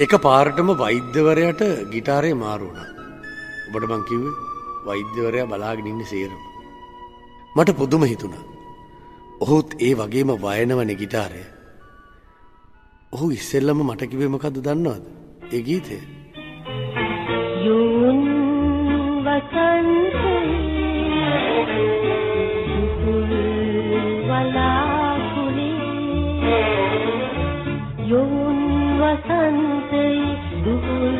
එක පාරටම වෛද්‍යවරයාට ගිටාරේ මාරු වුණා. ඔබට මං කිව්වේ වෛද්‍යවරයා බලාගෙන ඉන්නේ සේරම. මට පුදුම හිතුණා. ඔහුත් ඒ වගේම වයනවනේ ගිටාරය. ඔහු ඉස්සෙල්ලම මට කිව්වේ මොකද්ද දන්නවද? ඒ ගීතය. යෝන් වසන්තේ වලාකුලේ යෝන් වසන්තේ දුහුල්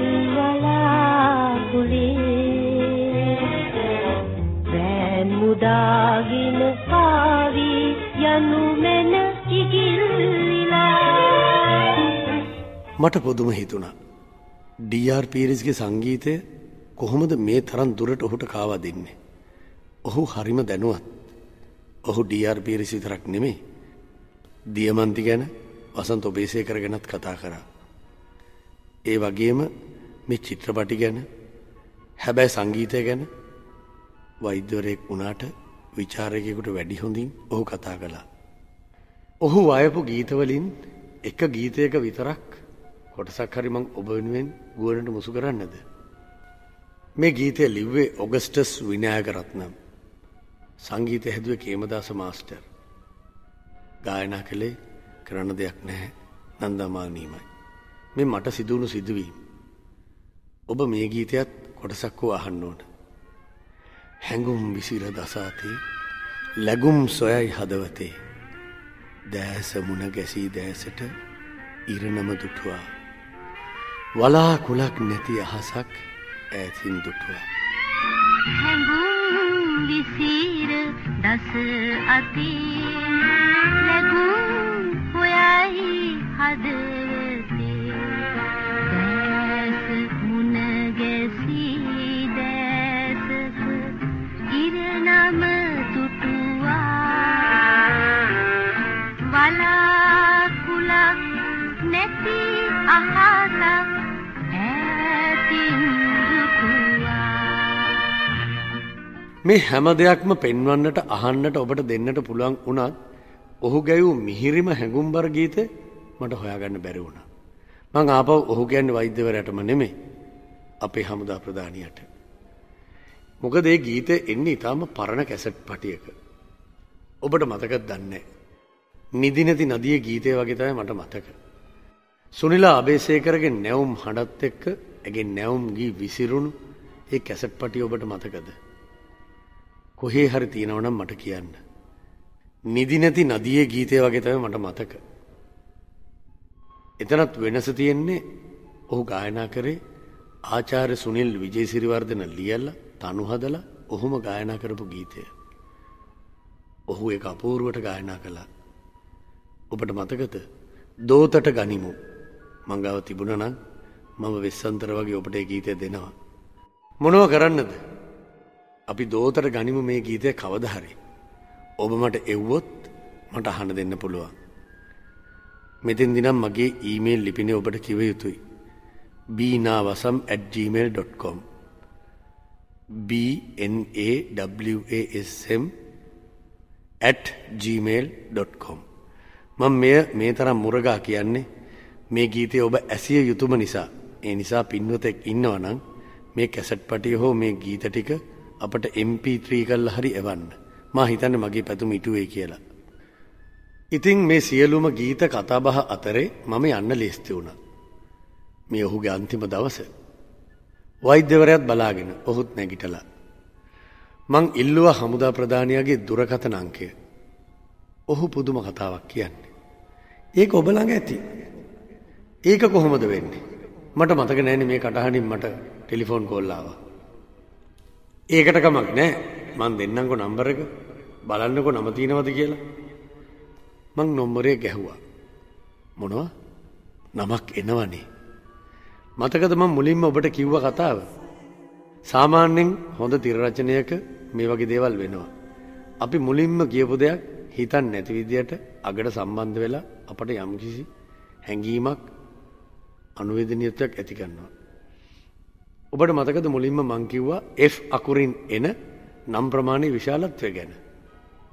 වලාකුලේ වැන් මුදාගෙන ආවි යනු මෙන ඉගිල්ලිලා. මට පුදුම හිතුණා. ඩී.ආර්. පීරිස්ගේ සංගීතය කොහොමද මේ තරම් දුරට ඔහුට කාවා දෙන්නේ? ඔහු හරිම දැනුවත්. ඔහු ඩී.ආර්. පීරිස් විතරක් නෙමෙයි. දියමන්ති ගැන, වසන්ත ඔබේසේකර ගැනත් කතා කරා. ඒ වගේම මේ චිත්‍රපටි ගැන, හැබැයි සංගීතය ගැන වෛද්‍යවරයෙක් වුණාට විචාරකයෙකුට වැඩි හොඳින් ඔහු කතා කළා. ඔහු වයපු ගීතවලින් එක ගීතයක විතරක් කොටසක් හරි මං ඔබ වෙනුවෙන් ගුවනට මුසු කරන්නද? මේ ගීතය ලිව්වේ ඔගස්ටස් විනායකරත්නම්. සංගීතය හැදුවේ කේමදාස මාස්ටර්. ගායනා කළේ කරන්න දෙයක් නැහැ නන්දමානීමයි. මේ මට සිදුවුණු සිදුවීම්. ඔබ මේ ගීතයත් කොටසක් හෝ අහන්න ඕන. හැඟුම් විසිර දසාතේ ලැබුම් සොයයි හදවතේ දෑස මුණ ගැසී දෑසට ඉරණම දුටුවා වලා කුලක් නැති අහසක් ඈතින් දුටුවා. හැඟුම් විසිර දස අතේ ලැබුම් හොයයි හදවතේ දෑස මුණ ගැසී දෑසට ඉරණම දුටුවා වලා කුලක් නැති අහසක් ඈතින් දුටුවා. මේ හැම දෙයක්ම පෙන්වන්නට අහන්නට ඔබට දෙන්නට පුළුවන් වුණත් ඔහු ගැයූ මිහිරිම හැඟුම්බර ගීතේ මට හොයාගන්න බැරි වුණා. මං ආපහු ඔහු කියන්නේ වෛද්‍යවරයාටම නෙමෙයි, අපේ හමුදා ප්‍රධානියට. මොකද ඒ ගීතේ එන්නේ ඊටාම පරණ කැසට් පටියක. ඔබට මතකද දන්නේ? නිදි නැති නදියේ ගීතය වගේ තමයි මට මතක. සුනිලා අබේසේකරගේ නැවුම් හඬත් එක්ක ඇගේ නැවුම් ගී විසිරුණු ඒ කැසට් පටිය ඔබට මතකද? කොහේ හරි තියෙනවනම් මට කියන්න. නිදි නැති නදියේ ගීතය වගේ තමයි මට මතක. එතනත් වෙනස තියෙන්නේ ඔහු ගායනා කරේ ආචාර්ය සුනිල් විජේසිරිවර්ධන ලියලා තනු හදලා ඔහුම ගායනා කරපු ගීතය. ඔහු ඒක අපූර්වට ගායනා කළා. ඔබට මතකද? දෝතට ගනිමු. මං ගාව තිබුණා නම් මම වෙස්සන්තර වගේ ඔබට ඒ ගීතය දෙනවා. මොනව කරන්නද? අපි දෝතට ගනිමු මේ ගීතය කවදා හරි. ඔබ මට එව්වොත් මට අහන්න දෙන්න පුළුවන්. මෙතෙන්දී නම් මගේ ඊමේල් ලිපිනේ ඔබට කිව යුතුයි. bnawasam@gmail.com bnawasam@gmail.com. මම මේ තරම් මුරගා කියන්නේ මේ ගීතය ඔබ ඇසිය යුතුම නිසා. ඒ නිසා පින්වතෙක් ඉන්නවා නම් මේ කැසට් පටිය හෝ මේ ගීත ටික අපට MP3 කරලා හරි එවන්න. මා හිතන්නේ මගේ පැතුම ඉටුවේ කියලා. ඉතින් මේ සියලුම ගීත කතාබහ අතරේ මම යන්න ලේස්ති වුණා. මේ ඔහුගේ අන්තිම දවස. වෛද්‍යවරයාත් බලාගෙන ඔහුත් නැගිටලා. මං ඉල්ලුවා හමුදා ප්‍රධානියාගේ දුරකථන අංකය. ඔහු පුදුම කතාවක් කියන්නේ. ඒක ඔබ ළඟ ඇති. ඒක කොහොමද වෙන්නේ? මට මතක නැන්නේ මේ කටහඬින් මට ටෙලිෆෝන් කෝල් ආවා. ඒකට කමක් නැහැ. මං දෙන්නම්කෝ නම්බර එක. බලන්නකෝ නම තියෙනවද කියලා. මං නම්බරේ ගැහුවා. මොනවා? නමක් එනවනේ. මතකද මම මුලින්ම ඔබට කිව්ව කතාව? සාමාන්‍යයෙන් හොඳ තිර රචනයක මේ වගේ දේවල් වෙනවා. අපි මුලින්ම කියපු දෙයක් හිතන්නේ නැති විදියට අගට සම්බන්ධ වෙලා අපට යම්කිසි හැඟීමක් අනුවේදනීයත්වයක් ඇති කරනවා. ඔබට මතකද මුලින්ම මං කිව්වා F අකුරින් එන නම් ප්‍රමාණයේ විශාලත්වය ගැන.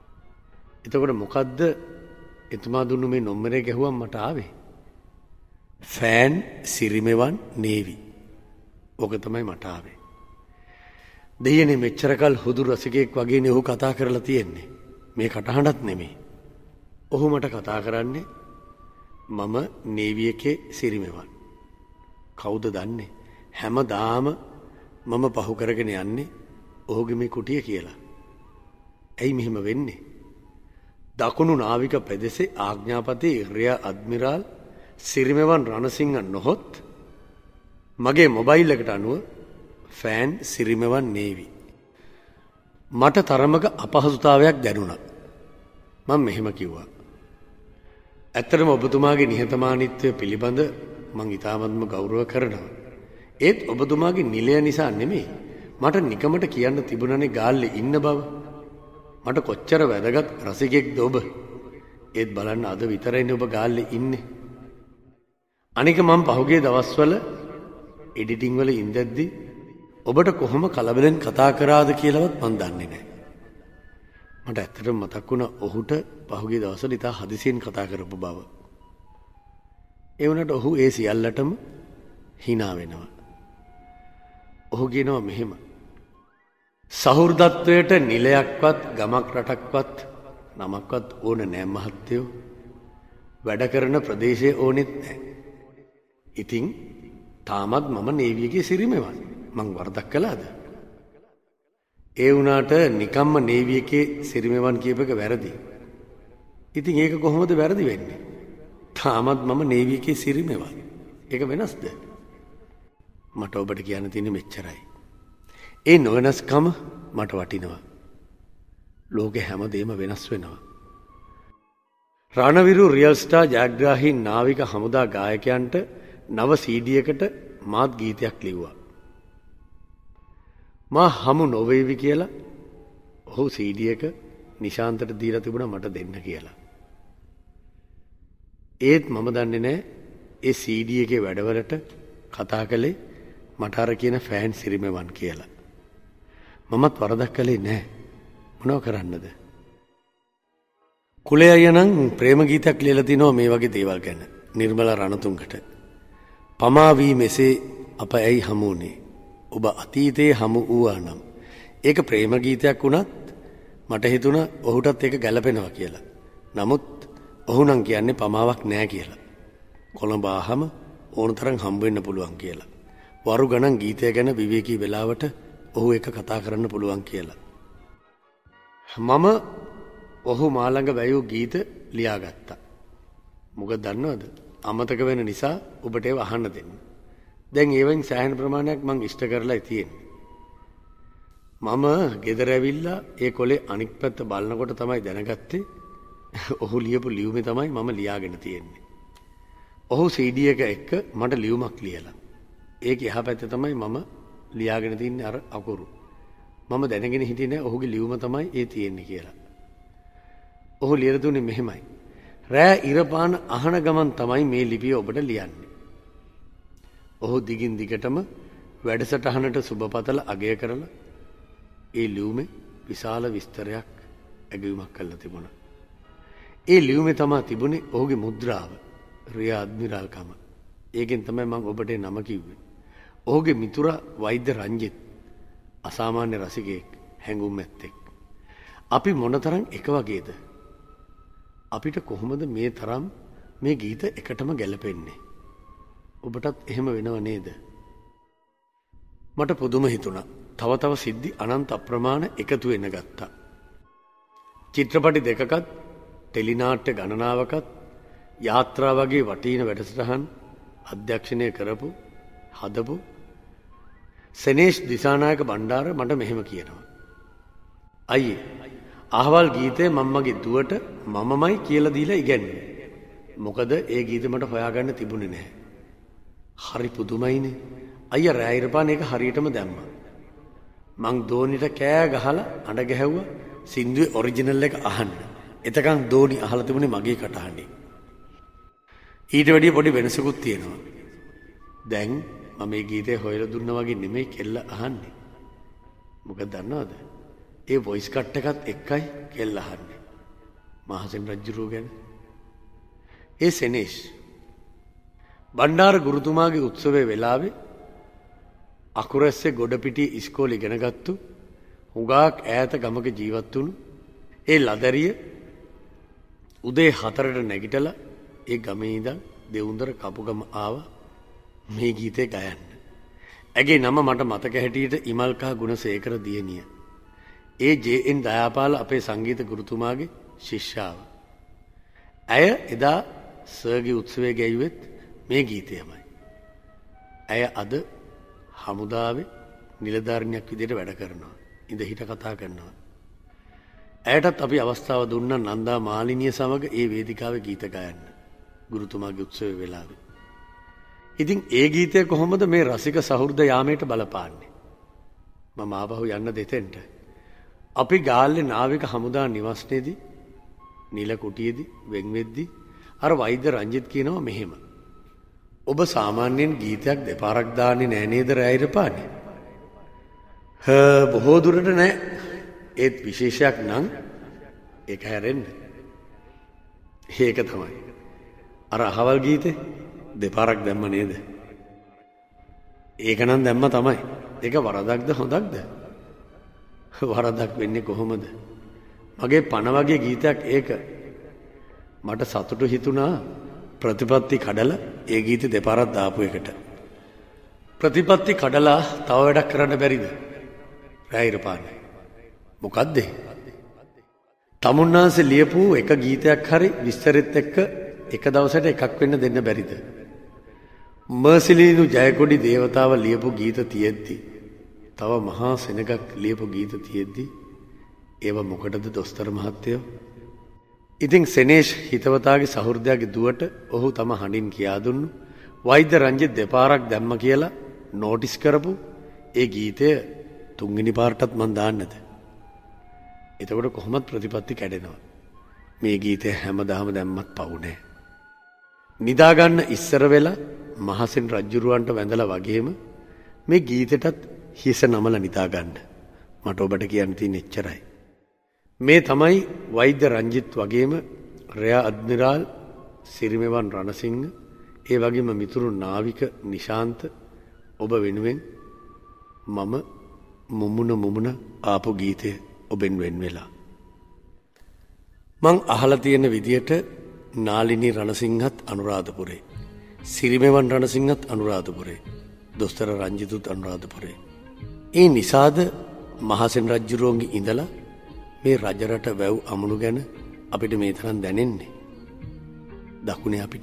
එතකොට මොකද්ද එතුමා දුන්නු මේ නම්බරේ ගැහුවම මට ආවේ? ෆෑන් සිරිමෙවන් නේවි. ඕක තමයි මට ආවේ. දෙයනේ මෙච්චරකල් හුදු රසිකයෙක් වගේනේ ඔහු කතා කරලා තියෙන්නේ. මේ කටහඬත් නෙමෙයි. ඔහු මට කතා කරන්නේ මම නේවි එකේ සිරිමෙවන්. කවුද දන්නේ? හැමදාම මම පහු කරගෙන යන්නේ ඔහුගේ මේ කුටිය කියලා. ඇයි මෙහෙම වෙන්නේ? දකුණු නාවික පෙදෙසේ ආඥාපති රියා අඩ්මිරාල් සිරිමෙවන් රණසිංහ නොහොත් මගේ මොබයිල් එකට අනුව ෆෑන් සිරිමෙවන් නේවි. මට තරමක අපහසුතාවයක් දැනුණා. මම මෙහෙම කිව්වා. ඇත්තටම ඔබතුමාගේ නිහතමානීත්වය පිළිබඳ මං ඉතාමත්ම ගෞරව කරනවා. ඒත් ඔබතුමාගේ නිලය නිසා නෙමෙයි. මට නිකමට කියන්න තිබුණනේ ගාල්ලේ ඉන්න බව. මට කොච්චර වැදගත් රසිකෙක්ද ඔබ. ඒත් බලන්න අද විතරයිනේ ඔබ ගාල්ලේ ඉන්නේ. අනික මම පහුගිය දවස්වල එඩිටිං වල ඉඳද්දි ඔබට කොහොම කලබලෙන් කතා කරාද කියලාවත් මම දන්නේ නැහැ. මට ඇත්තටම මතක් වුණා ඔහුට පහුගිය දවස්වල ඉතා හදිසියෙන් කතා කරපු බව. ඒ වුණාට ඔහු ඒ සියල්ලටම hina වෙනවා. ඔහු කියනවා මෙහෙම. සහෘදත්වයට නිලයක්වත් ගමක් රටක්වත් නමක්වත් ඕන නෑ මහත්තයෝ. වැඩ කරන ප්‍රදේශය ඕනෙත් නෑ. ඉතින් තාමත් මම නේවි එකේ සිරිමෙවන්. මං වරදක් කළාද? ඒ වුණාට නිකම්ම නේවි එකේ සිරිමෙවන් කියප එක වැරදි. ඉතින් ඒක කොහොමද වැරදි වෙන්නේ? තාමත් මම නේවි එකේ සිරිමෙවන්. ඒක වෙනස්ද? මට ඔබට කියන්න තියෙන්නේ මෙච්චරයි. ඒ නොවෙනස්කම මට වටිනවා. ලෝකේ හැමදේම වෙනස් වෙනවා. රණවිරු රියල් ස්ටාර් ජයග්‍රාහී නාවික හමුදා ගායකයන්ට නව CD එකට මාත් ගීතයක් ලිව්වා. මා හමු නොවේවි කියලා ඔහු CD එක නිශාන්තට දීලා තිබුණා මට දෙන්න කියලා. ඒත් මම දන්නේ නැහැ ඒ CD එකේ වැඩවලට කතා කළේ මට අර කියන ෆෑන් සිරිමෙවන් කියලා. මමත් වරදක් කළේ නැහැ. මොනව කරන්නද? කුලේ අයියා නම් ප්‍රේම ගීතයක් ලියලා තිනවා මේ වගේ දේවල් ගැන. නිර්මලා රණතුංගට. පමා වී මෙසේ අප ඇයි හමුුනේ? ඔබ අතීතයේ හමු වූවා නම්. ඒක ප්‍රේම ගීතයක් වුණත් මට හිතුණා ඔහුටත් ඒක ගැලපෙනවා කියලා. නමුත් ඔහු නම් කියන්නේ පමාවක් නෑ කියලා. කොළඹ ආහම ඕනතරම් හම්බ වෙන්න පුළුවන් කියලා. වරු ගණන් ගීතය ගැන විවේකී වෙලාවට ඔහු එක කතා කරන්න පුළුවන් කියලා. මම ඔහු මා ළඟ වැයූ ගීත ලියාගත්තා. මොකද දන්නවද? අමතක වෙන නිසා ඔබට ඒව අහන්න දෙන්න. දැන් ඒවෙන් සෑහෙන ප්‍රමාණයක් මං ඉෂ්ට කරලා තියෙන්නේ. මම ගෙදර ඇවිල්ලා ඒ කොලේ අනික් පැත්ත බලනකොට තමයි දැනගත්තේ ඔහු ලියපු ලියුමේ තමයි මම ලියාගෙන තියෙන්නේ. ඔහු CD එක එක්ක මට ලියුමක් ලියලා. ඒක එහා පැත්තේ තමයි මම ලියාගෙන තින්නේ අර අකුරු. මම දැනගෙන හිටියේ නෑ ඔහුගේ ලියුම තමයි ඒ තියෙන්නේ කියලා. ඔහු ලියලා දුන්නේ මෙහෙමයි. රෑ ඉරපාන අහන ගමන් තමයි මේ ලිපිය ඔබට ලියන්නේ. ඔහු දිගින් දිගටම වැඩසටහනට සුබපතල අගය කරලා ඒ ලියුමේ විශාල විස්තරයක් ඇගයුමක් කරලා තිබුණා. ඒ ලියුමේ තමයි තිබුණේ ඔහුගේ මුද්‍රාව, රියා අඩ්මිරාල්කම. ඒකෙන් තමයි මම ඔබට නම කිව්වේ. ඔහුගේ මිතුරා වෛද්‍ය රංජිත් අසාමාන්‍ය රසිකයෙක්, හැඟුම් ඇත්තෙක්. අපි මොනතරම් එක වගේද? අපිට කොහොමද මේ තරම් මේ ගීත එකටම ගැලපෙන්නේ? ඔබටත් එහෙම වෙනව නේද? මට පුදුම හිතුණා. තව තව සිද්ධි අනන්ත අප්‍රමාණ එකතු වෙන ගත්තා. චිත්‍රපටි දෙකකත්, ටෙලිනාට්‍ය ගණනාවකත්, යාත්‍රා වගේ වටින වැඩසටහන් අධ්‍යක්ෂණය කරපු, හදපු සනේෂ් දිසානායක බණ්ඩාර මට මෙහෙම කියනවා. අයියේ, අහවල් ගීතය මම්මගේ දුවට මමමයි කියලා දීලා ඉගැන්නුවේ. මොකද ඒ ගීත මට හොයාගන්න තිබුණේ නැහැ. හරි පුදුමයිනේ. අයියා රෑ ඉරපාන එක හරියටම දැම්මා. මං දෝනිට කෑ ගහලා අඬ ගැහැව්වා සින්දුවේ ඔරිජිනල් එක අහන්න. එතකන් දෝනි අහලා තිබුණේ මගේ කටහඬින්. ඊට වැඩිය පොඩි වෙනසකුත් තියෙනවා. දැන් මම මේ ගීතය හොයලා දුන්නා වගේ නෙමෙයි කෙල්ල අහන්නේ. මොකද දන්නවද? ඒ වොයිස් කට් එකත් එක්කයි කෙල්ල අහන්නේ. මහසෙන් රජුරුව ගැන. ඒ සෙනේෂ් බණ්ඩාර ගුරුතුමාගේ උත්සවයේ වෙලාවේ අකුරැස්සේ ගොඩපිටිය ඉස්කෝලේ ඉගෙන ගත්තු හුඟක් ඈත ගමක ජීවත් වුණු ඒ ලදරිය උදේ 4ට නැගිටලා ඒ ගමේ ඉඳන් දෙවුන්දර කපුගම ආවා මේ ගීතේ ගයන්න. ඇගේ නම මට මතක හැටියට ඉමල්කා ගුණසේකර දියණිය. ඒ ජේ.එන්. දයාපාල අපේ සංගීත ගුරුතුමාගේ ශිෂ්‍යාව. ඇය එදා සර්ගේ උත්සවයේ ගැයුවෙත් මේ ගීතයමයි. ඇය අද හමුදාවේ නිලධාරිණියක් විදිහට වැඩ කරනවා. ඉඳ හිට කතා කරනවා. ඇයටත් අපි අවස්ථාව දුන්නා නන්දා මාලිනිය සමග ඒ වේදිකාවේ ගීත ගයන්න. ගුරුතුමාගේ උත්සවයේ වෙලාවේ. ඉතින් ඒ ගීතය කොහොමද මේ රසික සහෘද යාමයට බලපාන්නේ? මම ආපහු යන්න දෙතෙන්ට. අපි ගාල්ලේ නාවික හමුදා නිවස්නේදී නිල කුටියේදී වෙන් වෙද්දී අර වෛද්‍ය රංජිත් කියනවා මෙහෙම. ඔබ සාමාන්‍යයෙන් ගීතයක් දෙපාරක් දාන්නේ නෑ නේද රැයිර පානේ? බොහෝ දුරට නෑ. ඒත් විශේෂයක් නම් ඒක හැරෙන්න. ඒක තමයි. අර අහවල් ගීතේ දෙපාරක් දැම්ම නේද? ඒක නම් දැම්ම තමයි. ඒක වරදක්ද හොඳක්ද? වරදක් වෙන්නේ කොහොමද? මගේ පණ වගේ ගීතයක් ඒක. මට සතුටු හිතුණා ප්‍රතිපත්ති කඩලා ඒ ගීත දෙපාරක් දාපු එකට. ප්‍රතිපත්ති කඩලා තව වැඩක් කරන්න බැරිද? රැයිරපානේ. මොකද්ද? තමුන්නාන්සේ ලියපු එක ගීතයක් හරි විස්තරෙත් එක්ක එක දවසට එකක් වෙන්න දෙන්න බැරිද? මර්සිලීනු ජයකොඩි දේවතාව ලියපු ගීත තියෙද්දි තව මහා සෙනගක් ලියපු ගීත තියෙද්දි ඒව මොකටද දොස්තර මහත්තයෝ? ඉතින් සෙනේෂ් හිතවතාගේ සහෘදයාගේ දුවට ඔහු තම හඬින් කියා දුන්නු වෛද්‍ය රංජිත් දෙපාරක් දැම්ම කියලා නෝටිස් කරපු ඒ ගීතය තුන්වෙනි පාරටත් මන් දාන්නද? එතකොට කොහොමත් ප්‍රතිපත්ති කැඩෙනවා. මේ ගීතය හැමදාම දැම්මත් පවු නෑ. නිදාගන්න ඉස්සර වෙලා මහසෙන් රජුරුවන්ට වැඳලා වගේම මේ ගීතෙටත් හිස නමලා නිදාගන්න. මට ඔබට කියන්න තියෙන එච්චරයි. මේ තමයි වෛද්‍ය රංජිත් වගේම රෙයා අඩ්මිරාල් සිරිමෙවන් රණසිංහ ඒ වගේම මිතුරු නාවික නිශාන්ත ඔබ වෙනුවෙන් මම මුමුණ ආපු ගීතය ඔබෙන් වෙන් වෙලා. මං අහලා තියෙන විදියට නාලිනී රණසිංහත් අනුරාධපුරේ, සිරිමෙවන් රණසිංහත් අනුරාධපුරේ, දොස්තර රංජිතුත් අනුරාධපුරේ. ඒ නිසාද මහසෙන් රජුරුවන්ගේ ඉඳලා මේ රජරට වැව් අමුණු ගැන අපිට මේ තරම් දැනෙන්නේ. දකුණේ අපිට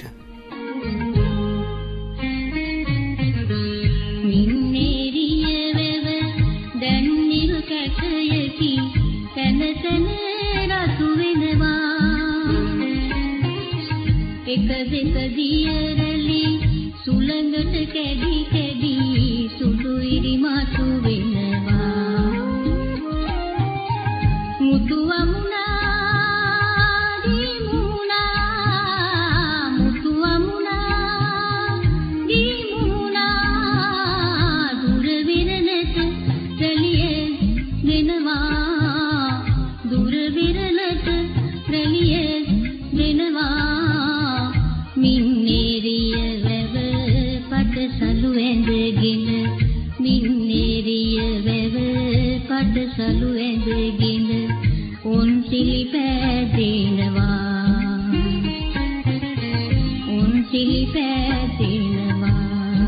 එක දෙක දියරලි සුළඟට කැඩි කැඩි සුදු ඉරි මාතු වෙනවා. මුතු අමුණා දී මුණා, මුතු අමුණා දී මුණා, දුර විරලට රැළිය දෙනවා, දුර විරලට රැළිය දෙනවා. මින්නේරිය වැව පටසලු ඇඳගෙන, මින්නේරිය වැව පටසලු ඇඳගෙන උන්සිලි පෑදෙනවා, උන්සිලි පෑදෙනවා.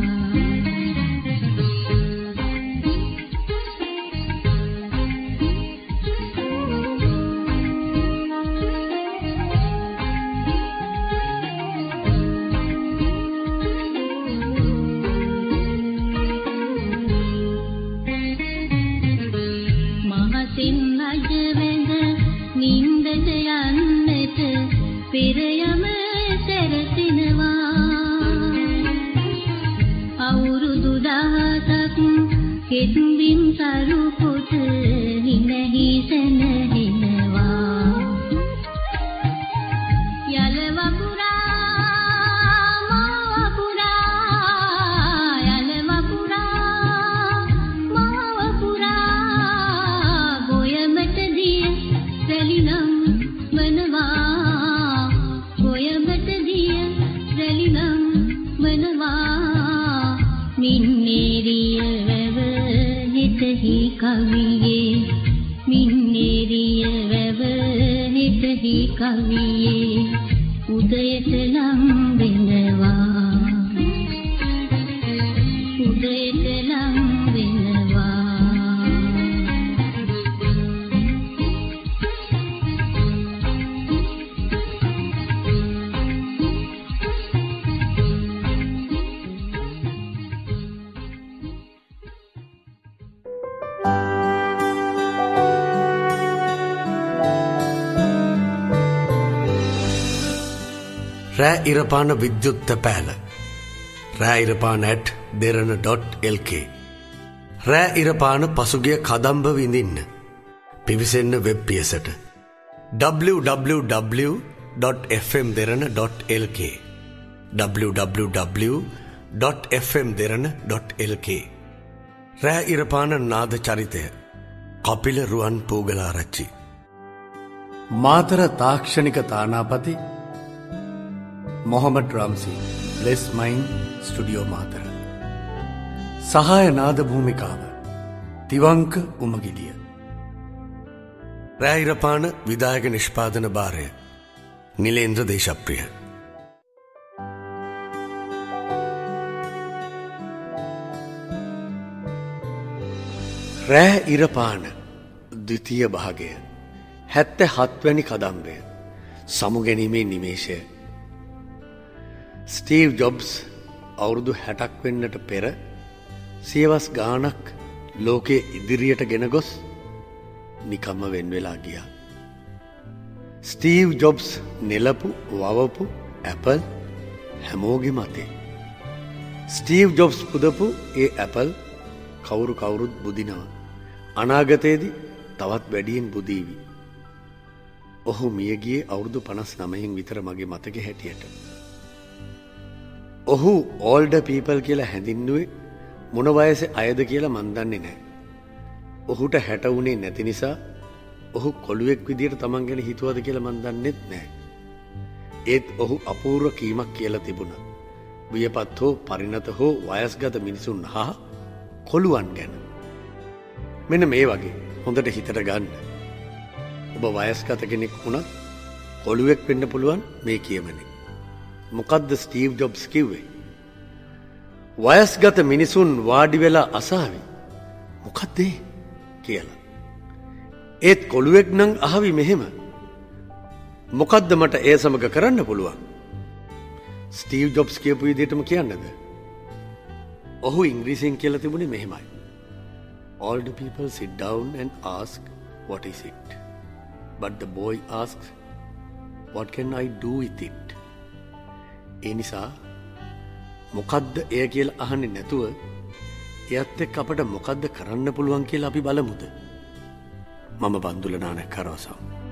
පෙරයම සැරසෙනවා, අවුරුදු 10ක් හෙත්බිම් සරු කොට හිනහි සැනහෙනවා. යල වපුරා මා වපුරා, යල වපුරා මා වපුරා, ගොයමට දිය රැලිනම් වනවා, ගොයමට දිය රැලිනම් වනවා. කවියේ මින්නේරිය වැව හිතෙහි කවියේ උදයට ලං වෙනවා උදයට ලං වෙනවා රෑ ඉරපාන විද්‍යුත්ත පෑල රෑ ඉරපාන @derana.lk රෑ ඉරපාන පසුගිය කදම්බ විඳින්න පිවිසෙන්න වෙබ් පියසට www.fmderana.lk www.fmderana.lk රෑ ඉරපාන නාද චරිතය කපිල රුවන් පූගලාරච්චි මාතර තාක්ෂණික තානාපති Mohamed Ramzi bless mind studio Matara සහාය නාද භූමිකාව තිවංක උමගිලිය රෑ ඉරපාන විදායක නිෂ්පාදන භාරය නිලේන්ද්‍ර දේශප්‍රිය රෑ ඉරපාන ද්විතීය භාගය 77 වැනි කදම්බය සමුගැනීමේ නිමේෂය ස්ටීව් ජොබ්ස් අවුරුදු 60ක් වෙන්නට පෙර සියවස් ගාණක් ලෝකයේ ඉදිරියට ගෙන ගොස් නිකම්ම වෙන් වෙලා ගියා. ස්ටීව් ජොබ්ස් නෙලපු වවපු ඇපල් හැමෝගේ මතේ. ස්ටීව් ජොබ්ස් පුදපු ඒ ඇපල් කවුරුත් බුදිනවා. අනාගතයේදී තවත් වැඩියෙන් බුදීවි. ඔහු මිය ගියේ අවුරුදු 59න් විතර මගේ මතකෙ හැටියට. ඔහු ඕල්ඩර් පීපල් කියලා හැඳින්නුවේ මොන වයසේ අයද කියලා මන් දන්නේ නැහැ. ඔහුට 60 වුණේ නැති නිසා ඔහු කොළුවෙක් විදියට Taman ගැන හිතුවද කියලා මන් දන්නෙත් නැහැ. ඒත් ඔහු අපූර්ව කීමක් කියලා තිබුණා. වියපත් හෝ පරිණත හෝ වයස්ගත මිනිසුන් හා කොළුවන් ගැන. මෙන්න මේ වගේ හොඳට හිතට ගන්න. ඔබ වයස්ගත කෙනෙක් වුණත් කොළුවෙක් වෙන්න පුළුවන් මේ කියමනේ. මොකද්ද ස්ටීව් ජොබ්ස් කිව්වේ? වයස්ගත මිනිසුන් වාඩි වෙලා අසාවි. මොකද්ද කියලා. ඒත් කොළුවෙක් නම් අහවි මෙහෙම. මොකද්ද මට ඒ සමග කරන්න පුළුවන්? ස්ටීව් ජොබ්ස් කියපු විදිහටම කියන්නද? ඔහු ඉංග්‍රීසියෙන් කියලා තිබුණේ මෙහෙමයි. All the people sit down and ask what is it? But the boy asks what can I do with it? ඒ නිසා මොකද්ද එය කියලා අහන්නේ නැතුව එයත් එක්ක අපට මොකද්ද කරන්න පුළුවන් කියලා අපි බලමුද? මම බන්දුල නානක් කරවසම්.